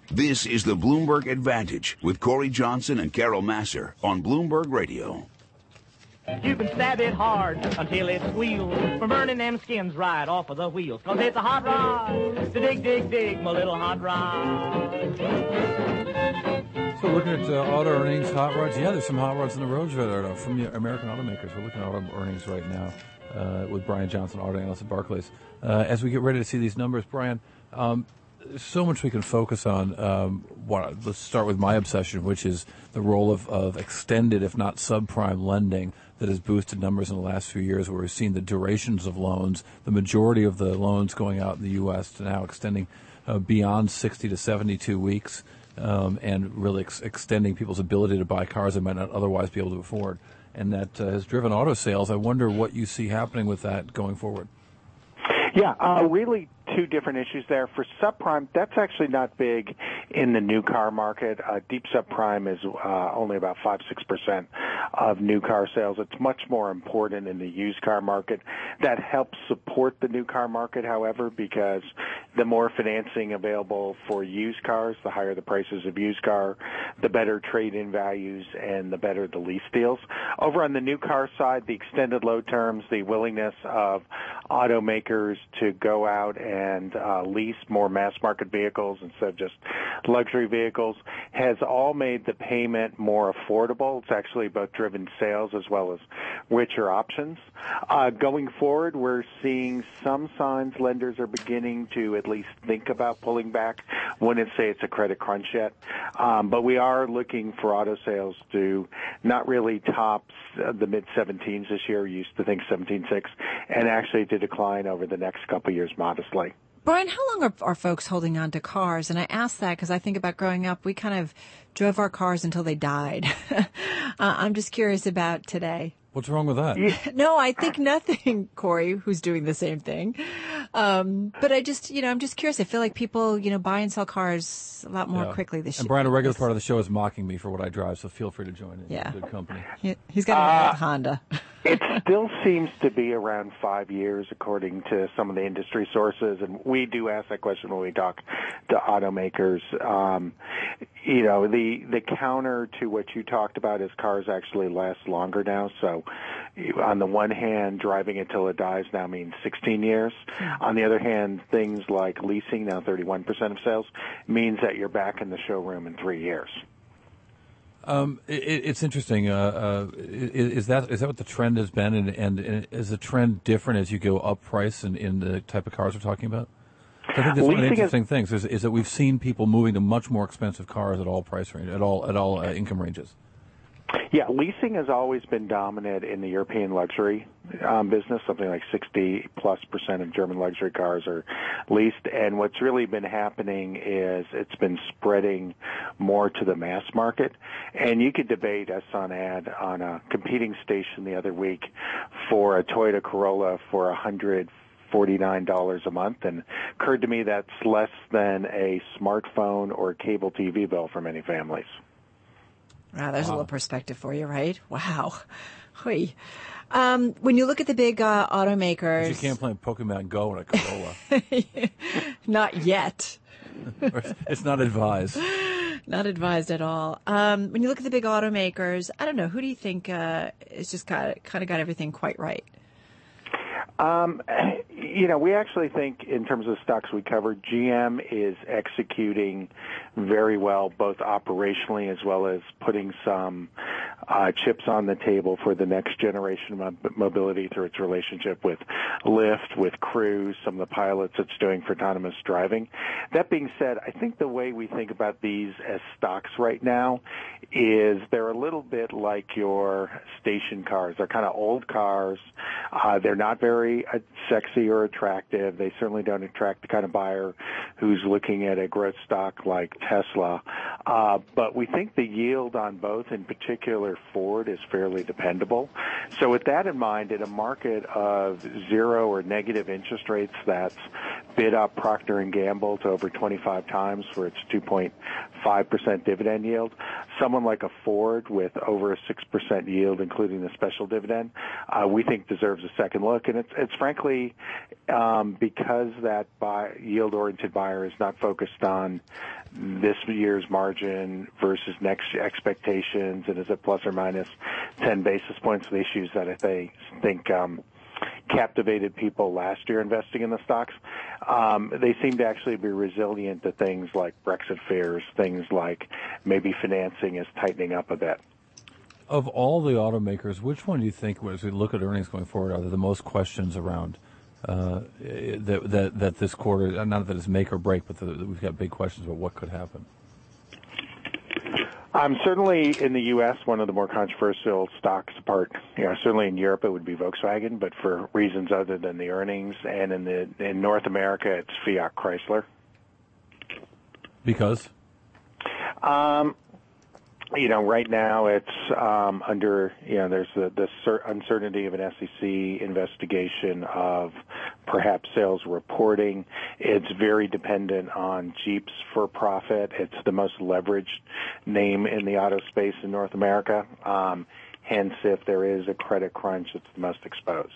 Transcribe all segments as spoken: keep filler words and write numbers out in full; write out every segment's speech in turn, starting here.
This is the Bloomberg Advantage with Corey Johnson and Carol Massar on Bloomberg Radio. You can stab it hard until it squeals from burning them skins right off of the wheels. Cause it's a hot rod to dig, dig, dig, my little hot rod. So looking at uh, auto earnings, hot rods. Yeah, there's some hot rods on the roads right now from the American automakers. We're looking at auto earnings right now uh, with Brian Johnson, auto analyst at Barclays. Uh, as we get ready to see these numbers, Brian, um, there's so much we can focus on. Um, what, let's start with my obsession, which is the role of, of extended, if not subprime lending that has boosted numbers in the last few years, where we've seen the durations of loans, the majority of the loans going out in the U S to now extending uh, beyond sixty to seventy-two weeks, um, and really ex- extending people's ability to buy cars they might not otherwise be able to afford. And that uh, has driven auto sales. I wonder what you see happening with that going forward. Yeah, uh, really two different issues there. For subprime, that's actually not big in the new car market. Uh, deep subprime is uh, only about five, six percent of new car sales. It's much more important in the used car market. That helps support the new car market, however, because the more financing available for used cars, the higher the prices of used car, the better trade-in values, and the better the lease deals. Over on the new car side, the extended load terms, the willingness of automakers to go out and uh, lease more mass-market vehicles instead of just luxury vehicles has all made the payment more affordable. It's actually both driven sales as well as richer options. Uh, going forward, we're seeing some signs lenders are beginning to at least think about pulling back. Wouldn't say it's a credit crunch yet, um, but we are looking for auto sales to not really top uh, the mid-seventeens this year. We used to think seventeen point six, and actually to decline over the next couple of years modestly. Brian, how long are, are folks holding on to cars? And I ask that because I think about growing up, we kind of drove our cars until they died. uh, I'm just curious about today. What's wrong with that? Yeah. No, I think nothing, Corey, who's doing the same thing. Um, but I just, you know, I'm just curious. I feel like people, you know, buy and sell cars a lot more yeah. quickly this year. And Brian, a regular part of the show is mocking me for what I drive, so feel free to join in. Yeah. Good company. He, he's got an uh, old Honda. It still seems to be around five years, according to some of the industry sources, and we do ask that question when we talk to automakers. Um, you know, the the counter to what you talked about is cars actually last longer now. So, on the one hand, driving it till it dies now means sixteen years. On the other hand, things like leasing, now thirty-one percent of sales, means that you're back in the showroom in three years. Um, it, it's interesting. Uh, uh, is, is that is that what the trend has been, and, and, and is the trend different as you go up price in, in the type of cars we're talking about? I think that's one of the interesting is, things is, is that we've seen people moving to much more expensive cars at all price range, at all at all uh, income ranges. Yeah, leasing has always been dominant in the European luxury um, business. Something like sixty plus percent of German luxury cars are leased. And what's really been happening is it's been spreading more to the mass market. And you could debate, I saw an ad on a competing station the other week for a Toyota Corolla for one hundred forty-nine dollars a month, and occurred to me that's less than a smartphone or cable T V bill for many families. Wow, there's wow. a little perspective for you, right? Wow. Hui. Um, when you look at the big uh, automakers... But you can't play Pokemon Go in a Corolla. Not yet. It's not advised. Not advised at all. Um, when you look at the big automakers, I don't know, who do you think uh, is just kind of, kind of got everything quite right? Um, you know, we actually think in terms of the stocks we covered, G M is executing very well, both operationally as well as putting some uh, chips on the table for the next generation of mobility through its relationship with Lyft, with Cruise, some of the pilots it's doing for autonomous driving. That being said, I think the way we think about these as stocks right now is they're a little bit like your station cars. They're kind of old cars. Uh, they're not very uh, sexy or attractive. They certainly don't attract the kind of buyer who's looking at a growth stock like Tesla. Uh, but we think the yield on both, in particular dealer Ford is fairly dependable. So with that in mind, in a market of zero or negative interest rates that's bid up Procter and Gamble to over twenty-five times for its two point five percent dividend yield, someone like a Ford with over a six percent yield, including the special dividend, uh, we think deserves a second look. And it's, it's frankly um, because that buy, yield-oriented buyer is not focused on this year's margin versus next expectations, and is it plus or minus ten basis points, the issues that I think um, captivated people last year investing in the stocks. Um, they seem to actually be resilient to things like Brexit fears, things like maybe financing is tightening up a bit. Of all the automakers, which one do you think, as we look at earnings going forward, are there the most questions around uh, that, that that this quarter, not that it's make or break, but the, that we've got big questions about what could happen? Um, certainly in the U S, one of the more controversial stocks apart, you know, certainly in Europe it would be Volkswagen, but for reasons other than the earnings. And in the in North America, it's Fiat Chrysler. Because? Um, you know, right now it's um, under, you know, there's the, the cer- uncertainty of an S E C investigation of perhaps sales reporting. It's very dependent on Jeep's for profit. It's the most leveraged name in the auto space in North America. Um, hence, if there is a credit crunch, it's the most exposed.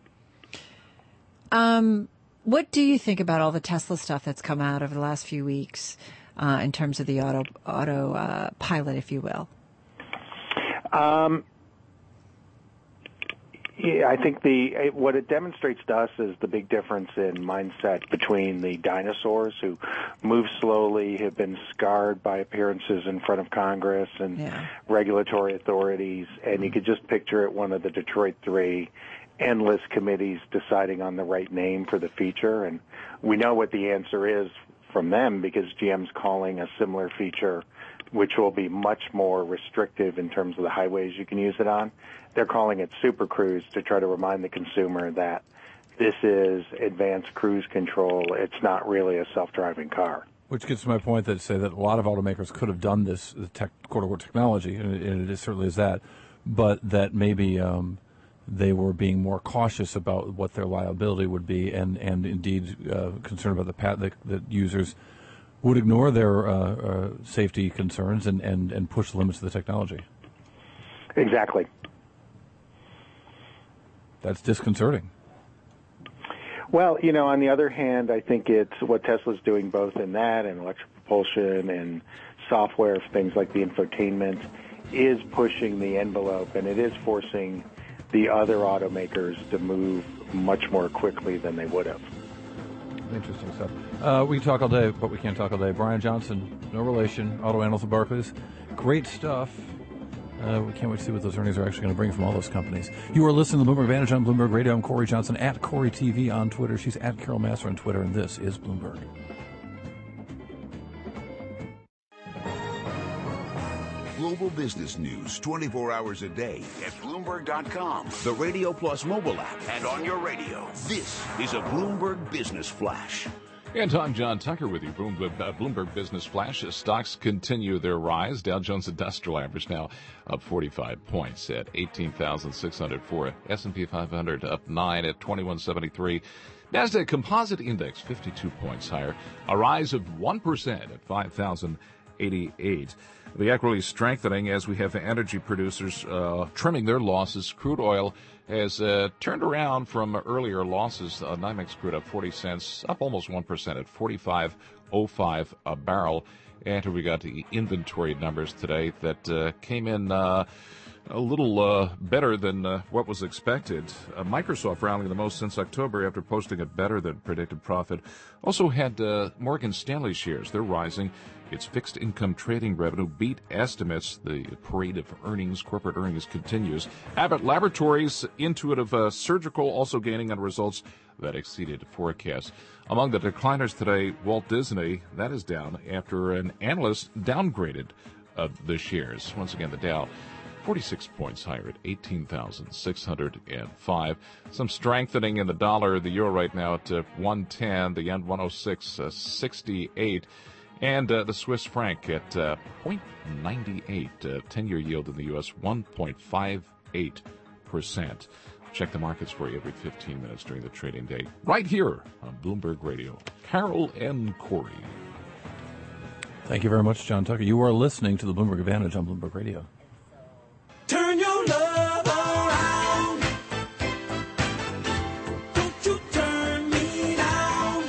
Um, what do you think about all the Tesla stuff that's come out over the last few weeks? Uh, in terms of the auto auto uh, pilot, if you will? Um, yeah, I think the what it demonstrates to us is the big difference in mindset between the dinosaurs who move slowly, have been scarred by appearances in front of Congress and yeah. regulatory authorities, and you could just picture it, one of the Detroit Three, endless committees deciding on the right name for the feature, and we know what the answer is from them because G M's calling a similar feature, which will be much more restrictive in terms of the highways you can use it on. They're calling it Super Cruise to try to remind the consumer that this is advanced cruise control. It's not really a self-driving car. Which gets to my point that say that a lot of automakers could have done this, the tech, quote-unquote technology, and it, and it certainly is that, but that maybe um, they were being more cautious about what their liability would be, and, and indeed uh, concerned about the pat that, that users would ignore their uh, uh, safety concerns and, and, and push the limits of the technology. Exactly. That's disconcerting. Well, you know, on the other hand, I think it's what Tesla's doing both in that and electric propulsion and software, things like the infotainment, is pushing the envelope, and it is forcing the other automakers to move much more quickly than they would have. Interesting stuff. Uh, we can talk all day, but we can't talk all day. Brian Johnson, no relation, auto analyst at Barclays. Great stuff. Uh, we can't wait to see what those earnings are actually going to bring from all those companies. You are listening to Bloomberg Advantage on Bloomberg Radio. I'm Corey Johnson, at Corey T V on Twitter. She's at Carol Massar on Twitter, and this is Bloomberg. Global business news twenty-four hours a day at Bloomberg dot com, the Radio Plus mobile app, and on your radio. This is a Bloomberg Business Flash. And I'm John Tucker with you. Bloomberg, uh, Bloomberg Business Flash. As stocks continue their rise. Dow Jones Industrial Average now up forty-five points at eighteen thousand six hundred four. S and P five hundred up nine at twenty-one seventy-three. NASDAQ Composite Index fifty-two points higher, a rise of one percent at five thousand eighty-eight. The equity strengthening as we have energy producers uh, trimming their losses. Crude oil has uh, turned around from earlier losses. Uh, NYMEX crude up forty cents, up almost one percent at forty-five oh five a barrel. And we got the inventory numbers today that uh, came in uh, a little uh, better than uh, what was expected. Uh, Microsoft rallying the most since October after posting a better than predicted profit. Also had uh, Morgan Stanley shares. They're rising. Its fixed income trading revenue beat estimates. The parade of earnings, corporate earnings, continues. Abbott Laboratories, Intuitive uh, Surgical also gaining on results that exceeded forecasts. Among the decliners today, Walt Disney, that is down after an analyst downgraded uh, the shares. Once again, the Dow forty-six points higher at eighteen thousand six hundred five. Some strengthening in the dollar, the euro right now at uh, one ten, the yen one oh six sixty-eight. And uh, the Swiss franc at uh, zero point nine eight, uh, ten-year yield in the U S, one point five eight percent. Check the markets for you every fifteen minutes during the trading day, right here on Bloomberg Radio. Carol and Corey. Thank you very much, John Tucker. You are listening to the Bloomberg Advantage on Bloomberg Radio. Turn your love around. Don't you turn me down.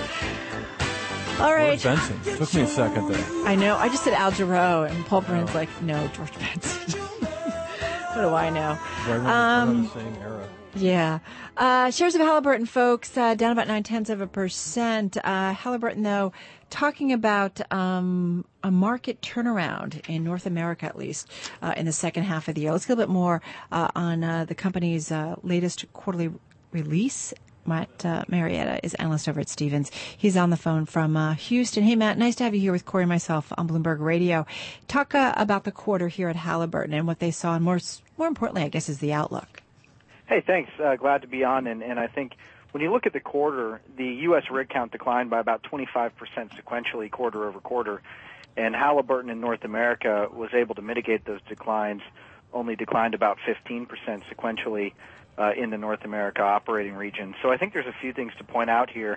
All right. George Benson. Took me a second there. I know. I just said Al Jarreau, and Paul Brennan's like, no, George Benson. What do I know? Right, Um, the same era. Yeah. Uh, shares of Halliburton, folks, uh, down about nine-tenths of a percent. Uh, Halliburton, though, talking about um, a market turnaround in North America, at least, uh, in the second half of the year. Let's get a bit more uh, on uh, the company's uh, latest quarterly release. Matt uh, Marietta is analyst over at Stephens. He's on the phone from uh, Houston. Hey, Matt, nice to have you here with Corey and myself on Bloomberg Radio. Talk uh, about the quarter here at Halliburton and what they saw, and more, more importantly, I guess, is the outlook. Hey, thanks. Uh, glad to be on. And, and I think when you look at the quarter, the U S rig count declined by about twenty-five percent sequentially quarter over quarter. And Halliburton in North America was able to mitigate those declines, only declined about fifteen percent sequentially uh, in the North America operating region. So I think there's a few things to point out here.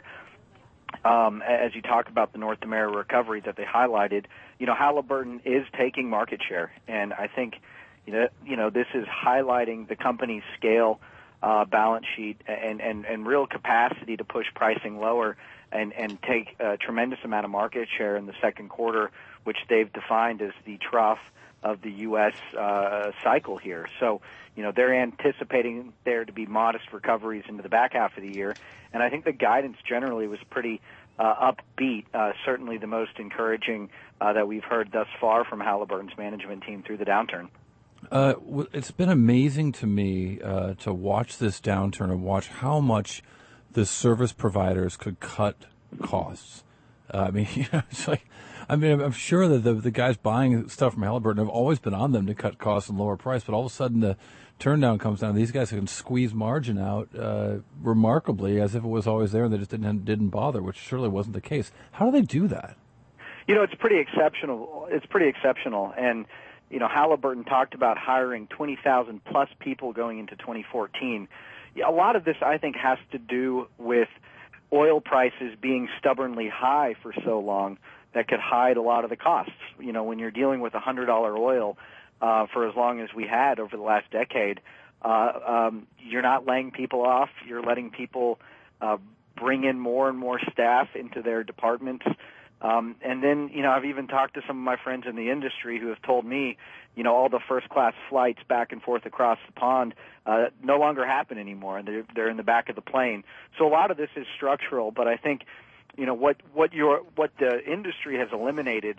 Um, as you talk about the North America recovery that they highlighted, you know, Halliburton is taking market share. And I think You know, you know, this is highlighting the company's scale, uh, balance sheet, and, and, and real capacity to push pricing lower and, and take a tremendous amount of market share in the second quarter, which they've defined as the trough of the U S uh, cycle here. So, you know, they're anticipating there to be modest recoveries into the back half of the year, and I think the guidance generally was pretty uh, upbeat, uh, certainly the most encouraging uh, that we've heard thus far from Halliburton's management team through the downturn. Uh, it's been amazing to me uh, to watch this downturn and watch how much the service providers could cut costs. Uh, I mean, you know, it's like, I mean, I'm sure that the the guys buying stuff from Halliburton have always been on them to cut costs and lower price, but all of a sudden the turn down comes down. These guys can squeeze margin out uh, remarkably, as if it was always there and they just didn't didn't bother, which surely wasn't the case. How do they do that? You know, it's pretty exceptional. It's pretty exceptional, and you know, Halliburton talked about hiring twenty thousand plus people going into twenty fourteen. A lot of this, I think, has to do with oil prices being stubbornly high for so long that could hide a lot of the costs. You know, when you're dealing with one hundred dollars oil uh, for as long as we had over the last decade, uh, um, you're not laying people off. You're letting people uh, bring in more and more staff into their departments. Um, and then, you know, I've even talked to some of my friends in the industry who have told me, you know, all the first-class flights back and forth across the pond uh, no longer happen anymore, and they're, they're in the back of the plane. So a lot of this is structural, but I think, you know, what what your what the industry has eliminated,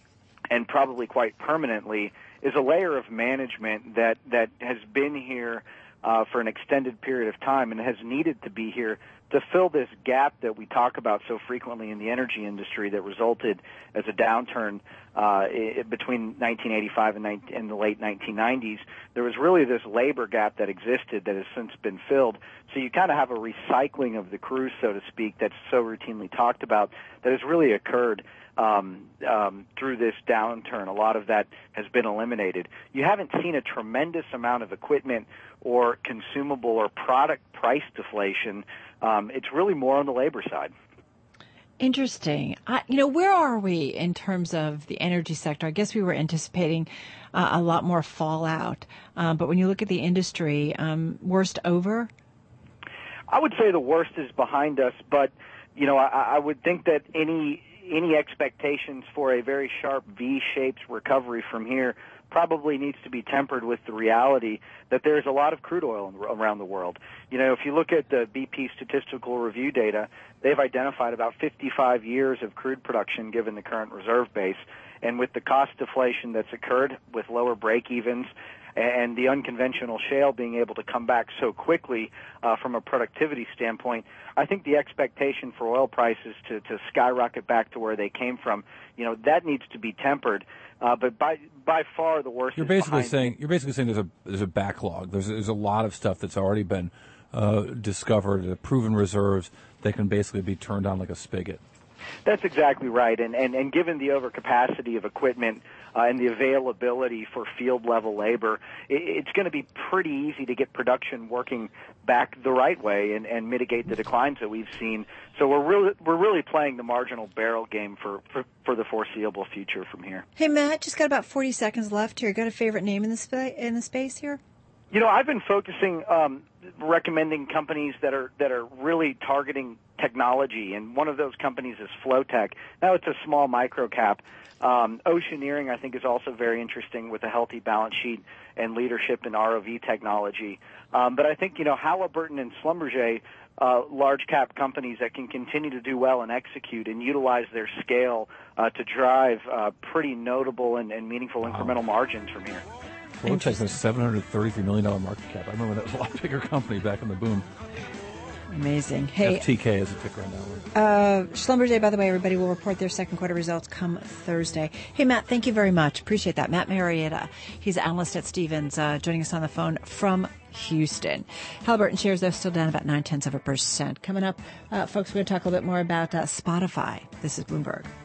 and probably quite permanently, is a layer of management that that has been here uh, for an extended period of time and has needed to be here to fill this gap that we talk about so frequently in the energy industry that resulted as a downturn uh, between nineteen eighty-five and, and the late nineteen nineties. There was really this labor gap that existed that has since been filled. So you kind of have a recycling of the crew, so to speak, that's so routinely talked about that has really occurred um, um, through this downturn. A lot of that has been eliminated. You haven't seen a tremendous amount of equipment or consumable or product price deflation. Um, it's really more on the labor side. Interesting. I, you know, where are we in terms of the energy sector? I guess we were anticipating uh, a lot more fallout. Um, but when you look at the industry, um, worst over? I would say the worst is behind us. But, you know, I, I would think that any any expectations for a very sharp V-shaped recovery from here probably needs to be tempered with the reality that there's a lot of crude oil around the world. You know, if you look at the B P statistical review data, they've identified about fifty-five years of crude production given the current reserve base. And with the cost deflation that's occurred with lower break-evens and the unconventional shale being able to come back so quickly uh, from a productivity standpoint, I think the expectation for oil prices to, to skyrocket back to where they came from, you know, that needs to be tempered. Uh, but by by far the worst. You're is basically behind saying me. you're basically saying there's a there's a backlog. There's there's a lot of stuff that's already been uh, discovered, uh, proven reserves that can basically be turned on like a spigot. That's exactly right. And, and, and given the overcapacity of equipment uh, and the availability for field-level labor, it, it's going to be pretty easy to get production working back the right way and, and mitigate the declines that we've seen. So we're really, we're really playing the marginal barrel game for, for, for the foreseeable future from here. Hey, Matt, just got about forty seconds left here. Got a favorite name in the, spa- in the space here? You know, I've been focusing, um, recommending companies that are that are really targeting technology, and one of those companies is Flowtech. Now it's a small micro cap. Um, Oceaneering, I think, is also very interesting with a healthy balance sheet and leadership in R O V technology. Um, but I think, you know, Halliburton and Schlumberger, uh, large cap companies that can continue to do well and execute and utilize their scale uh, to drive uh, pretty notable and, and meaningful wow. incremental margins from here. Flowtech is a seven hundred thirty-three million dollars market cap. I remember that was a lot bigger company back in the boom. Amazing. Hey, F T K is a ticker right now. Uh, Schlumberger, by the way, everybody will report their second quarter results come Thursday. Hey, Matt, thank you very much. Appreciate that. Matt Marietta, he's an analyst at Stephens, uh, joining us on the phone from Houston. Halliburton shares, though, still down about nine tenths of a percent. Coming up, uh, folks, we're going to talk a little bit more about uh, Spotify. This is Bloomberg.